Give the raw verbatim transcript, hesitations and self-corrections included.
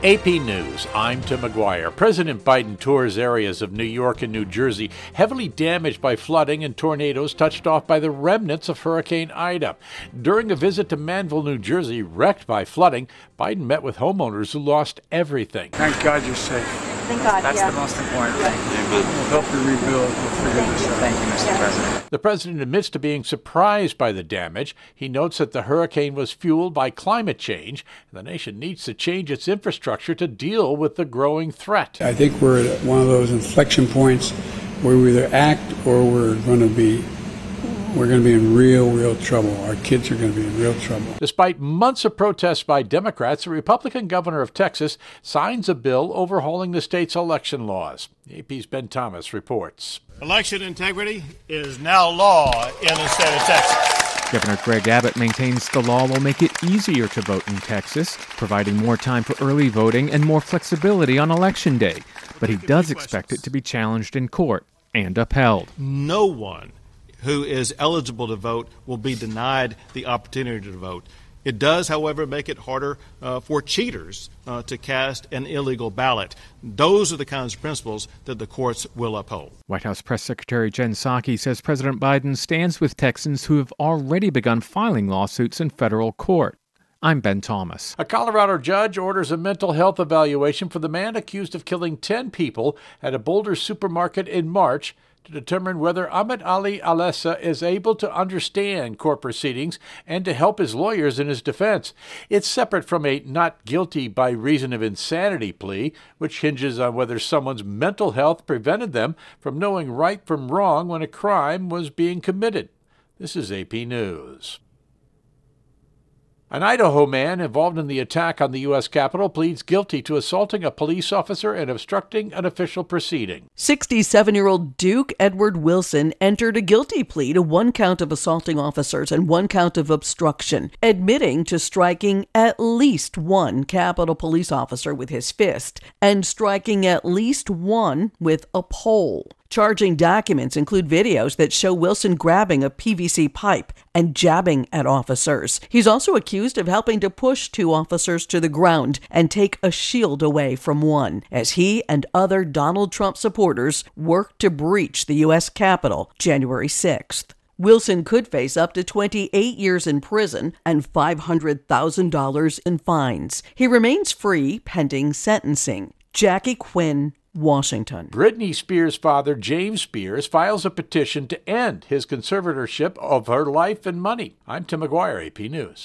A P News, I'm Tim McGuire. President Biden tours areas of New York and New Jersey heavily damaged by flooding and tornadoes touched off by the remnants of Hurricane Ida. During a visit to Manville, New Jersey, wrecked by flooding, Biden met with homeowners who lost everything. Thank God you're safe. Thank God, That's yeah. the most important thing. We'll help you rebuild. We'll figure this out. Thank you, Mister Yeah. President. The president admits to being surprised by the damage. He notes that the hurricane was fueled by climate change, and the nation needs to change its infrastructure to deal with the growing threat. I think we're at one of those inflection points where we either act or we're going to be we're going to be in real, real trouble. Our kids are going to be in real trouble. Despite months of protests by Democrats, the Republican governor of Texas signs a bill overhauling the state's election laws. A P's Ben Thomas reports. Election integrity is now law in the state of Texas. Governor Greg Abbott maintains the law will make it easier to vote in Texas, providing more time for early voting and more flexibility on Election Day. But he does expect it to be challenged in court and upheld. No one who is eligible to vote will be denied the opportunity to vote. It does, however, make it harder uh, for cheaters uh, to cast an illegal ballot. Those are the kinds of principles that the courts will uphold. White House Press Secretary Jen Psaki says President Biden stands with Texans who have already begun filing lawsuits in federal court. I'm Ben Thomas. A Colorado judge orders a mental health evaluation for the man accused of killing ten people at a Boulder supermarket in March to determine whether Ahmed Ali Alessa is able to understand court proceedings and to help his lawyers in his defense. It's separate from a not guilty by reason of insanity plea, which hinges on whether someone's mental health prevented them from knowing right from wrong when a crime was being committed. This is A P News. An Idaho man involved in the attack on the U S Capitol pleads guilty to assaulting a police officer and obstructing an official proceeding. sixty-seven-year-old Duke Edward Wilson entered a guilty plea to one count of assaulting officers and one count of obstruction, admitting to striking at least one Capitol police officer with his fist and striking at least one with a pole. Charging documents include videos that show Wilson grabbing a P V C pipe and jabbing at officers. He's also accused of helping to push two officers to the ground and take a shield away from one, as he and other Donald Trump supporters worked to breach the U S Capitol January sixth. Wilson could face up to twenty-eight years in prison and five hundred thousand dollars in fines. He remains free pending sentencing. Jackie Quinn, Washington. Britney Spears' father, James Spears, files a petition to end his conservatorship of her life and money. I'm Tim McGuire, A P News.